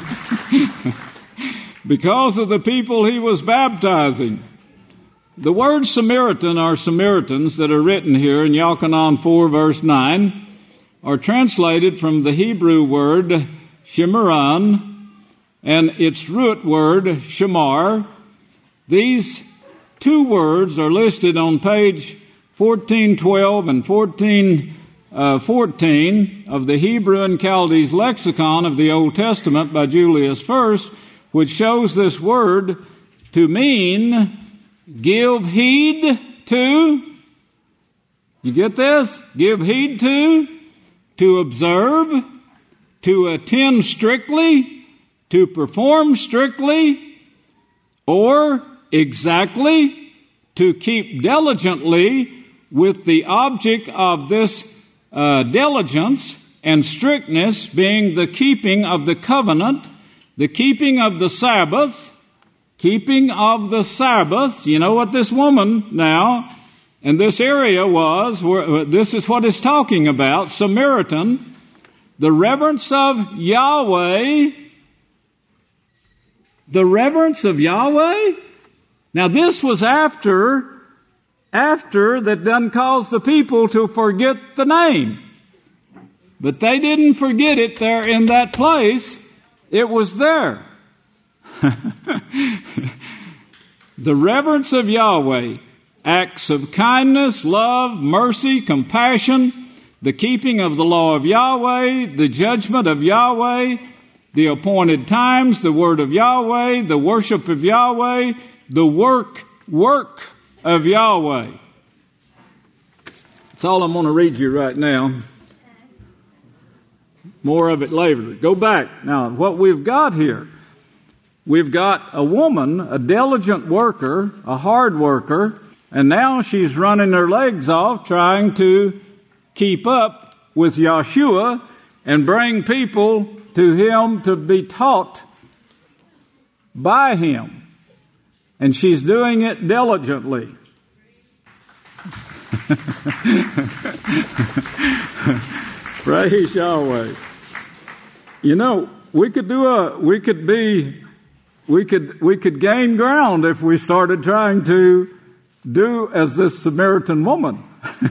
because of the people he was baptizing. The word Samaritan or Samaritans that are written here in Yochanan four verse nine are translated from the Hebrew word Shemaran and its root word Shamar. These two words are listed on page fourteen twelve and fourteen fourteen of the Hebrew and Chaldees lexicon of the Old Testament by Julius First, which shows this word to mean give heed to. You get this? Give heed to, to observe, to attend strictly, to perform strictly, or exactly, to keep diligently with the object of this uh, diligence and strictness being the keeping of the covenant, the keeping of the Sabbath, keeping of the Sabbath. You know what this woman now, and this area was, where, this is what it's talking about, Samaritan, the reverence of Yahweh, the reverence of Yahweh. Now this was after, after that done caused the people to forget the name. But they didn't forget it there in that place. It was there. The reverence of Yahweh, acts of kindness, love, mercy, compassion, the keeping of the law of Yahweh, the judgment of Yahweh, the appointed times, the word of Yahweh, the worship of Yahweh, the work, work of Yahweh. That's all I'm going to read you right now. More of it later. Go back. Now, what we've got here, we've got a woman, a diligent worker, a hard worker, and now she's running her legs off trying to keep up with Yeshua and bring people to him to be taught by him. And she's doing it diligently. Praise Yahweh. You know, we could do a, we could be, we could, we could gain ground if we started trying to do as this Samaritan woman.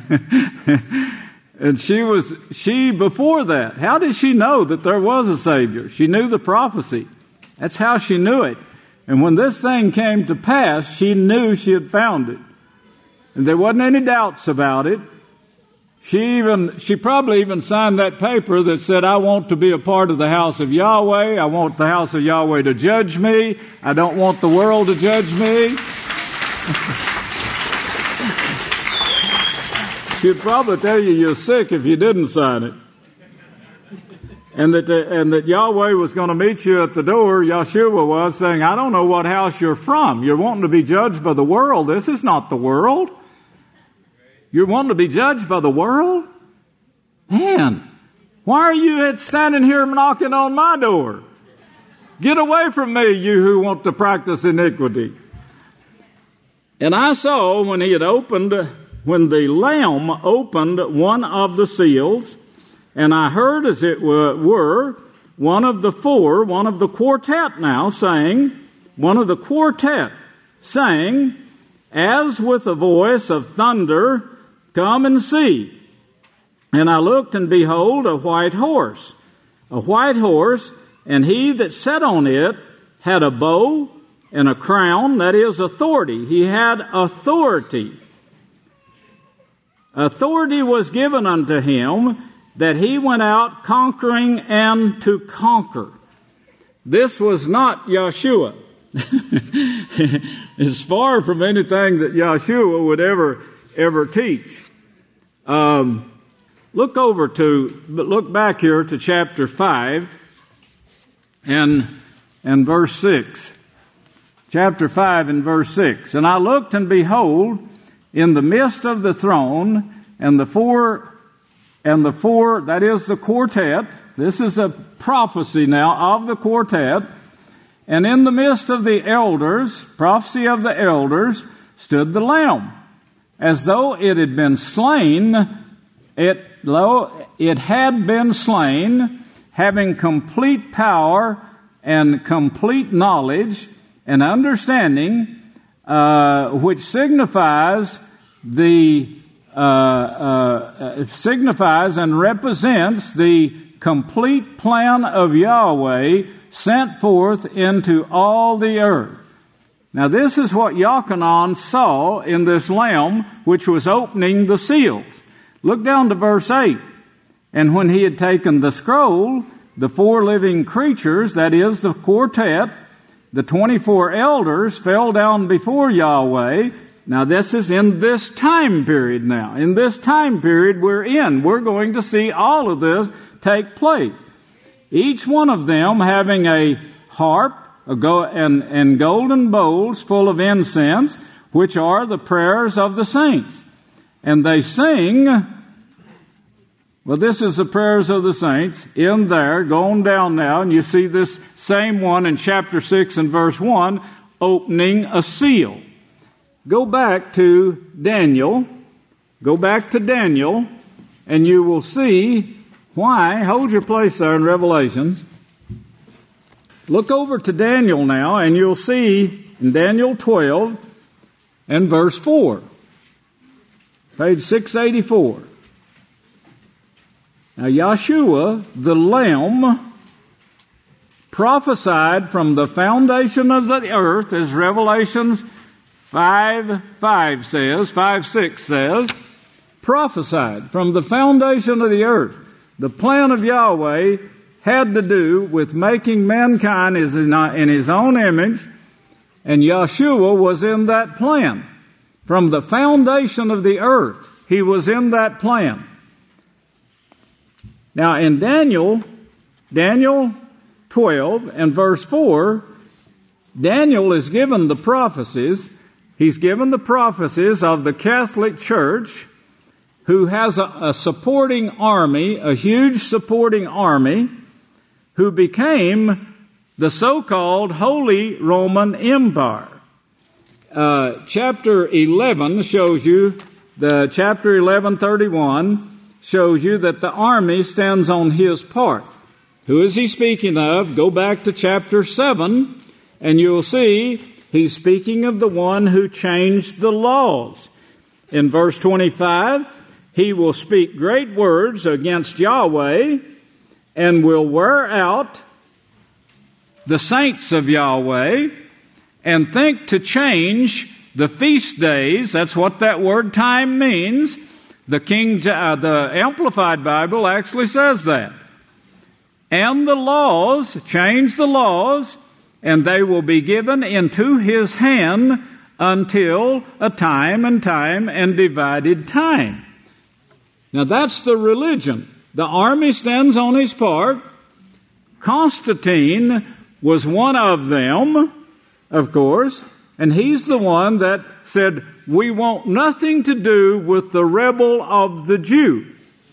And she was, she before that, how did she know that there was a Savior? She knew the prophecy. That's how she knew it. And when this thing came to pass, she knew she had found it. And there wasn't any doubts about it. She even, she probably even signed that paper that said, I want to be a part of the house of Yahweh. I want the house of Yahweh to judge me. I don't want the world to judge me. She'd probably tell you you're sick if you didn't sign it. And that, uh, and that Yahweh was going to meet you at the door, Yeshua was, saying, I don't know what house you're from. You're wanting to be judged by the world. This is not the world. You're wanting to be judged by the world? Man, why are you standing here knocking on my door? Get away from me, you who want to practice iniquity. And I saw when he had opened, when the Lamb opened one of the seals, and I heard, as it were, one of the four, one of the quartet now, saying, one of the quartet saying, as with a voice of thunder, come and see. And I looked, and behold, a white horse, a white horse, and he that sat on it had a bow and a crown, that is, authority. He had authority. Authority was given unto him, that he went out conquering and to conquer. This was not Yeshua. It's far from anything that Yeshua would ever, ever teach. Um, look over to, look back here to chapter five and, and verse six. Chapter five and verse six. And I looked, and behold, in the midst of the throne, and the four, and the four, that is the quartet. This is a prophecy now of the quartet. And in the midst of the elders, prophecy of the elders, stood the Lamb, as though it had been slain. It, lo, it had been slain, having complete power and complete knowledge and understanding, uh, which signifies the uh, uh, signifies and represents the complete plan of Yahweh sent forth into all the earth. Now this is what Yochanan saw in this Lamb which was opening the seals. Look down to verse eight. And when he had taken the scroll, the four living creatures, that is the quartet, the twenty-four elders, fell down before Yahweh. Now this is in this time period now. In this time period we're in. We're going to see all of this take place. Each one of them having a harp a go- and, and golden bowls full of incense, which are the prayers of the saints. And they sing, well, this is the prayers of the saints in there, going down now, and you see this same one in chapter six and verse one, opening a seal. Go back to Daniel, go back to Daniel, and you will see why. Hold your place there in Revelations. Look over to Daniel now, and you'll see in Daniel twelve and verse four. Page six eighty-four. Now Yeshua, the Lamb, prophesied from the foundation of the earth, as Revelations five five says, five six says, prophesied from the foundation of the earth. The plan of Yahweh had to do with making mankind in his own image, and Yeshua was in that plan. From the foundation of the earth, he was in that plan. Now in Daniel, Daniel twelve and verse four, Daniel is given the prophecies. He's given the prophecies of the Catholic Church, who has a, a supporting army, a huge supporting army, who became the so-called Holy Roman Empire. Uh, chapter eleven shows you, the chapter eleven thirty-one shows you that the army stands on his part. Who is he speaking of? Go back to chapter seven, and you'll see he's speaking of the one who changed the laws. In verse twenty-five, he will speak great words against Yahweh and will wear out the saints of Yahweh and think to change the feast days. That's what that word time means. The King, uh, the Amplified Bible actually says that. And the laws, change the laws, and they will be given into his hand until a time and time and divided time. Now that's the religion. The army stands on his part. Constantine was one of them, of course, and he's the one that said, we want nothing to do with the rebel of the Jew.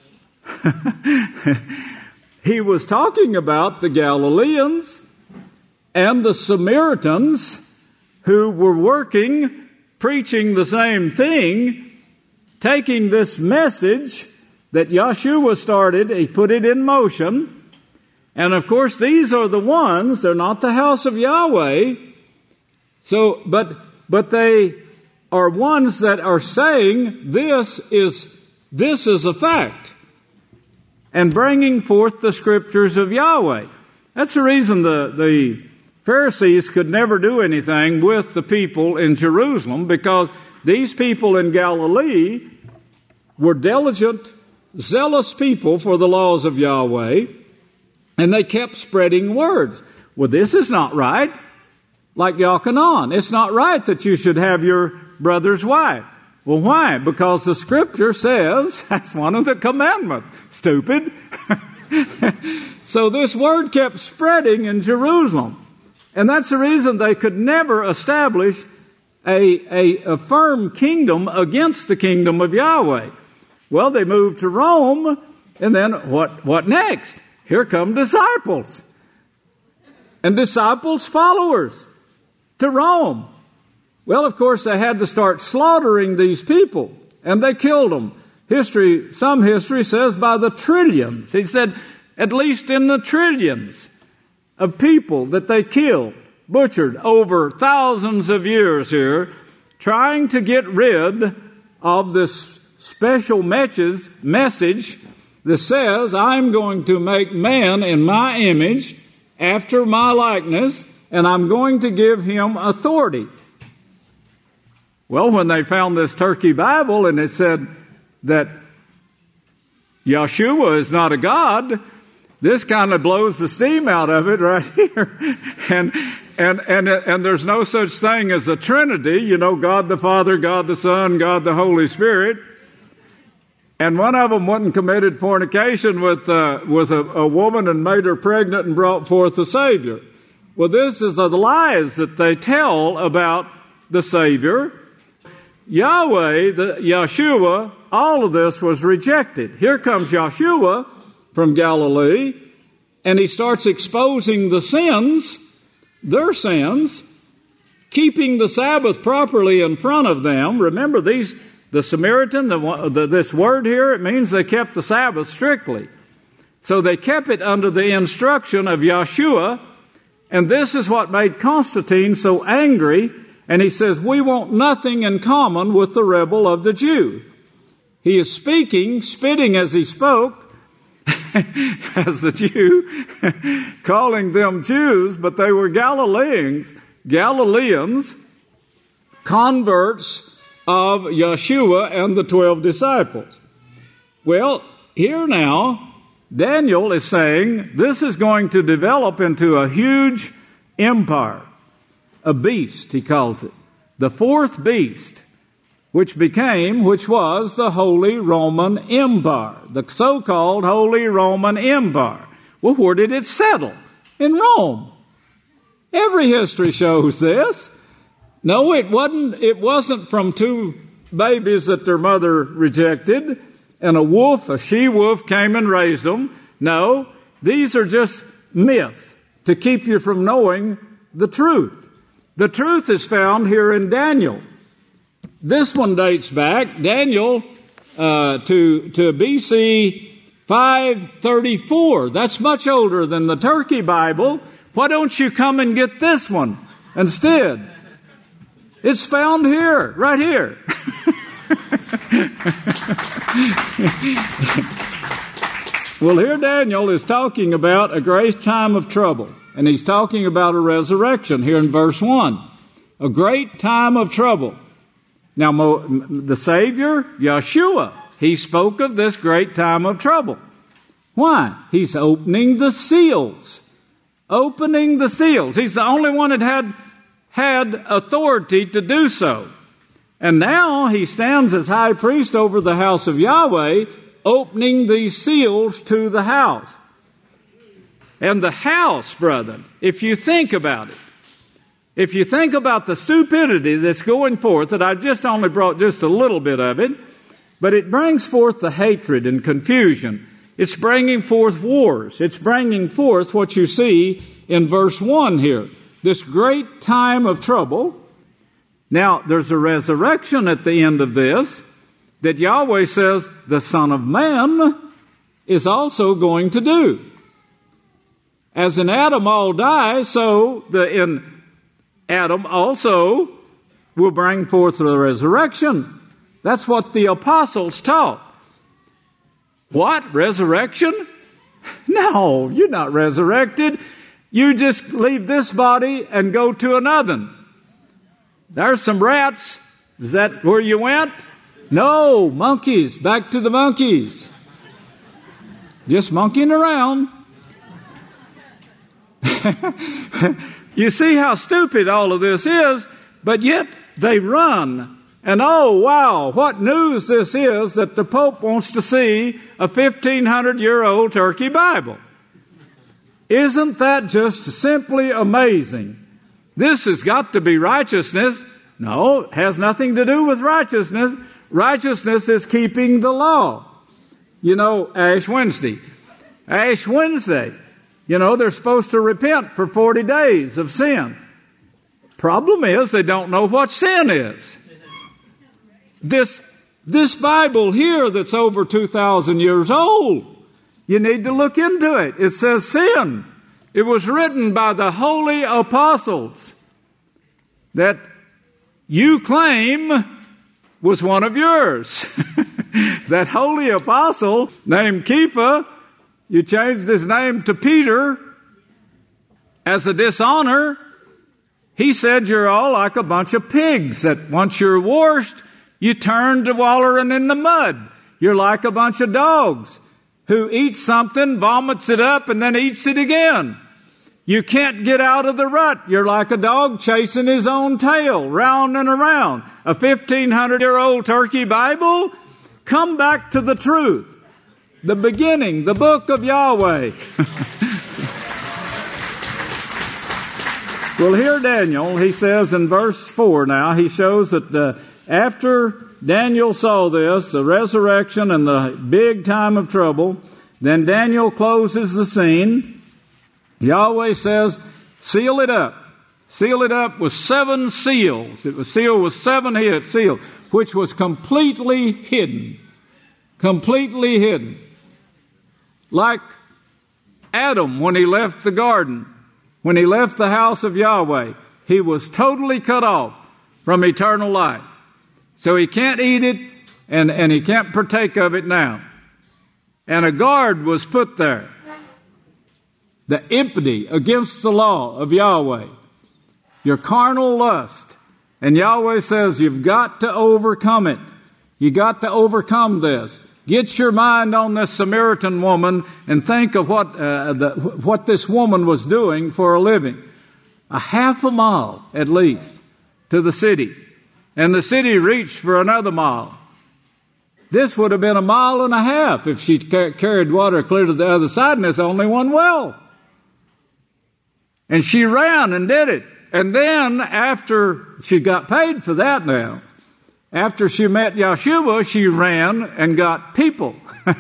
He was talking about the Galileans and the Samaritans who were working, preaching the same thing, taking this message that Yeshua started. He put it in motion. And of course, these are the ones, they're not the house of Yahweh. So, but, but they are ones that are saying this is, this is a fact, and bringing forth the scriptures of Yahweh. That's the reason the, the Pharisees could never do anything with the people in Jerusalem, because these people in Galilee were diligent zealous people for the laws of Yahweh, and they kept spreading words. Well, this is not right. Like Yochanan, it's not right that you should have your brother's wife. Well, why? Because the Scripture says that's one of the commandments. Stupid. So this word kept spreading in Jerusalem. And that's the reason they could never establish a, a, a firm kingdom against the kingdom of Yahweh. Well, they moved to Rome, and then what, what next? Here come disciples. And disciples' followers to Rome. Well, of course, they had to start slaughtering these people, and they killed them. History, some history says by the trillions. He said at least in the trillions of people that they killed, butchered over thousands of years here, trying to get rid of this special message, message that says, I'm going to make man in my image, after my likeness, and I'm going to give him authority. Well, when they found this Turkey Bible and it said that Yeshua is not a God, this kind of blows the steam out of it right here. and, and, and, and there's no such thing as a Trinity, you know, God the Father, God the Son, God the Holy Spirit. And one of them went and committed fornication with, uh, with a, a woman and made her pregnant and brought forth a Savior. Well, this is the lies that they tell about the Savior. Yahweh, the Yeshua, all of this was rejected. Here comes Yeshua from Galilee, and he starts exposing the sins, their sins, keeping the Sabbath properly in front of them. Remember, these the Samaritan, the, the, this word here, it means they kept the Sabbath strictly. So they kept it under the instruction of Yeshua, and this is what made Constantine so angry. And he says, we want nothing in common with the rebel of the Jew. He is speaking, spitting as he spoke, as the Jew, calling them Jews, but they were Galileans, Galileans, converts of Yeshua and the twelve disciples. Well, here now, Daniel is saying this is going to develop into a huge empire. A beast, he calls it. The fourth beast, which became, which was the Holy Roman Empire. The so-called Holy Roman Empire. Well, where did it settle? In Rome. Every history shows this. No, it wasn't, it wasn't from two babies that their mother rejected, and a wolf, a she-wolf, came and raised them. No, these are just myths to keep you from knowing the truth. The truth is found here in Daniel. This one dates back, Daniel, uh, to, to B C five thirty-four. That's much older than the Turkey Bible. Why don't you come and get this one instead? It's found here, right here. Well, here Daniel is talking about a great time of trouble. And he's talking about a resurrection here in verse one. A great time of trouble. Now, the Savior, Yeshua, he spoke of this great time of trouble. Why? He's opening the seals. Opening the seals. He's the only one that had, had authority to do so. And now he stands as high priest over the house of Yahweh, opening these seals to the house. And the house, brethren, if you think about it, if you think about the stupidity that's going forth, that I just only brought just a little bit of it, but it brings forth the hatred and confusion. It's bringing forth wars. It's bringing forth what you see in verse one here, this great time of trouble. Now, there's a resurrection at the end of this that Yahweh says the Son of Man is also going to do. As in Adam all die, so the, in Adam also will bring forth the resurrection. That's what the apostles taught. What? Resurrection? No, you're not resurrected. You just leave this body and go to another. There's some rats. Is that where you went? No, monkeys. Back to the monkeys. Just monkeying around. You see how stupid all of this is, but yet they run. And oh, wow, what news this is that the Pope wants to see a fifteen hundred year old Turkey Bible. Isn't that just simply amazing? This has got to be righteousness. No, it has nothing to do with righteousness. Righteousness is keeping the law. You know, Ash Wednesday. Ash Wednesday. You know, they're supposed to repent for forty days of sin. Problem is, they don't know what sin is. This, this Bible here that's over two thousand years old, you need to look into it. It says sin. It was written by the holy apostles that you claim was one of yours. That holy apostle named Kepha, you changed his name to Peter as a dishonor. He said you're all like a bunch of pigs that once you're washed, you turn to wallowing in the mud. You're like a bunch of dogs who eats something, vomits it up, and then eats it again. You can't get out of the rut. You're like a dog chasing his own tail, round and around. A fifteen hundred year old Turkey Bible? Come back to the truth. The beginning, the book of Yahweh. Well, here Daniel, he says in verse four now, he shows that uh, after Daniel saw this, the resurrection and the big time of trouble, then Daniel closes the scene. Yahweh says, seal it up. Seal it up with seven seals. It was sealed with seven seals, which was completely hidden. Completely hidden. Like Adam when he left the garden, when he left the house of Yahweh, he was totally cut off from eternal life. So he can't eat it, and, and he can't partake of it now. And a guard was put there. The enmity against the law of Yahweh. Your carnal lust. And Yahweh says you've got to overcome it. You got to overcome this. Get your mind on this Samaritan woman and think of what uh, the, what this woman was doing for a living. A half a mile at least to the city. And the city reached for another mile. This would have been a mile and a half if she car- carried water clear to the other side, and there's only one well. And she ran and did it. And then after she got paid for that now, after she met Yeshua, she ran and got people.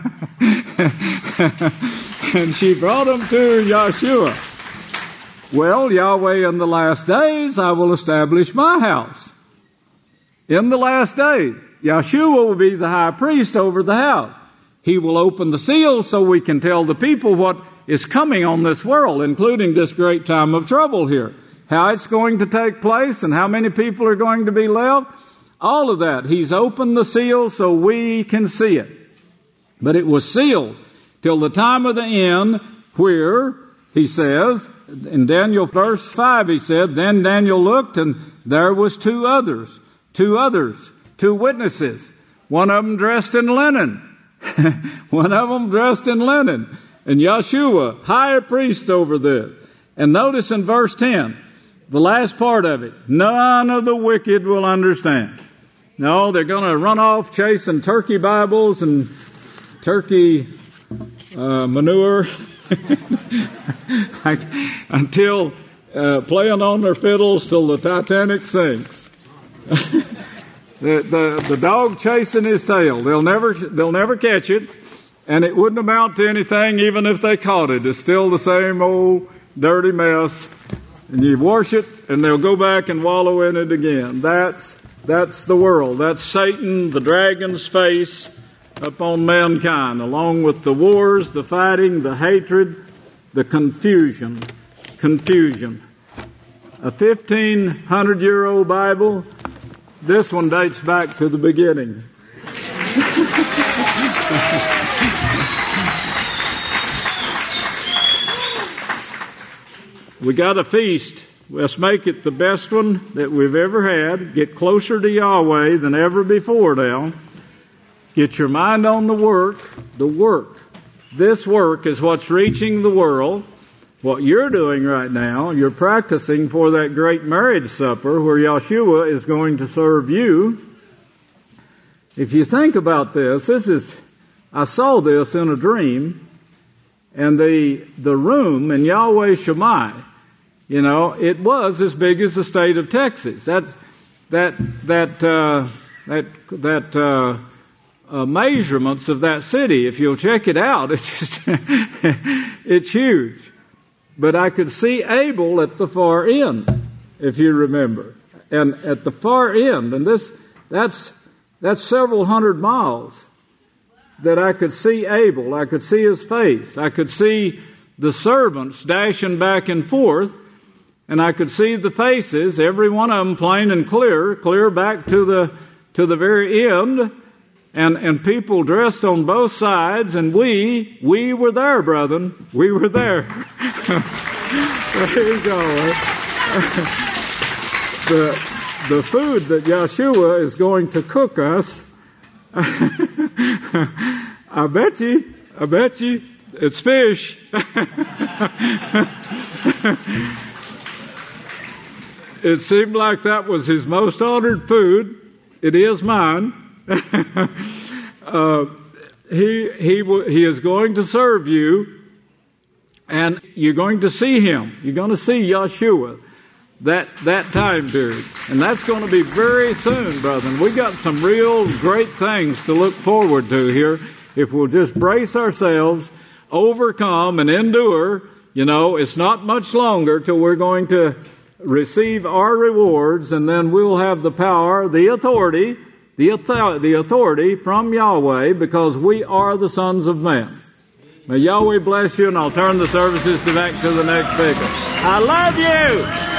And she brought them to Yeshua. Well, Yahweh, in the last days, I will establish my house. In the last days, Yeshua will be the high priest over the house. He will open the seals so we can tell the people what is coming on this world, including this great time of trouble here. How it's going to take place and how many people are going to be left. All of that. He's opened the seal so we can see it. But it was sealed till the time of the end where, he says, in Daniel verse five, he said, then Daniel looked and there was two others, two others, two witnesses. One of them dressed in linen. One of them dressed in linen. And Yeshua, high priest over this. And notice in verse ten, the last part of it, none of the wicked will understand. No, they're going to run off chasing turkey Bibles and turkey uh, manure until uh, playing on their fiddles till the Titanic sinks. the, the the dog chasing his tail. They'll never they'll never catch it. And it wouldn't amount to anything even if they caught it. It's still the same old dirty mess. And you wash it, and they'll go back and wallow in it again. That's that's the world. That's Satan, the dragon's face upon mankind, along with the wars, the fighting, the hatred, the confusion. Confusion. A fifteen hundred year old Bible, this one dates back to the beginning. We got a feast. Let's make it the best one that we've ever had. Get closer to Yahweh than ever before now. Get your mind on the work, the work. this work is what's reaching the world. What you're doing right now, you're practicing for that great marriage supper where Yeshua is going to serve you. If you think about this, this is, I saw this in a dream, and the the room in Yahweh Shammai, you know, it was as big as the state of Texas. That's that that uh, that that uh, uh, measurements of that city. If you'll check it out, it's just it's huge. But I could see Abel at the far end, if you remember, and at the far end, and this that's that's several hundred miles. That I could see Abel, I could see his face, I could see the servants dashing back and forth, and I could see the faces, every one of them plain and clear, clear back to the to the very end, and and people dressed on both sides, and we we were there, brethren, we were there. Praise God. the the food that Yeshua is going to cook us. I bet you, I bet you, it's fish. It seemed like that was his most honored food. It is mine. uh, he he he is going to serve you, and you're going to see him. You're going to see Yeshua. That that time period. And that's going to be very soon, brethren. We got some real great things to look forward to here. If we'll just brace ourselves, overcome and endure, you know, it's not much longer till we're going to receive our rewards, and then we'll have the power, the authority, the, author- the authority from Yahweh, because we are the sons of man. May Yahweh bless you, and I'll turn the services back to the next speaker. I love you!